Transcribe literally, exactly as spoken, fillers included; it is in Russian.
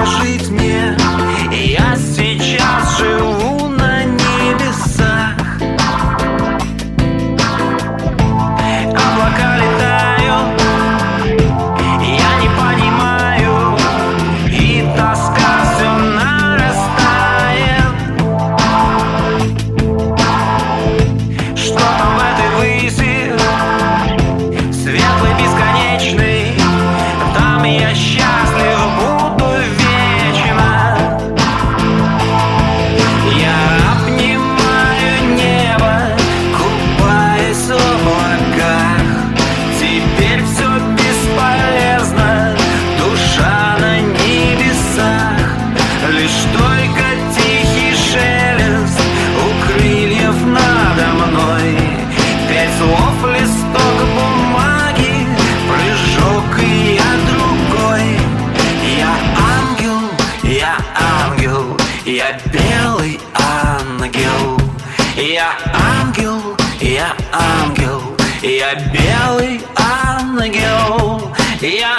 жить мне. Я сейчас живу на небесах. Облака летают, я не понимаю, и тоска все нарастает. Что там в этой выси, светлый, бесконечный? Там я счастлив буду вечно. Я обнимаю небо, купаясь в облаках. Теперь все бесполезно, душа на небесах. Лишь только тихий шелест у крыльев надо мной. Пять слов, листок бумаги, прыжок, и я другой. Я ангел, я ангел, я белый ангел. Я ангел, я ангел, я белый ангел. Я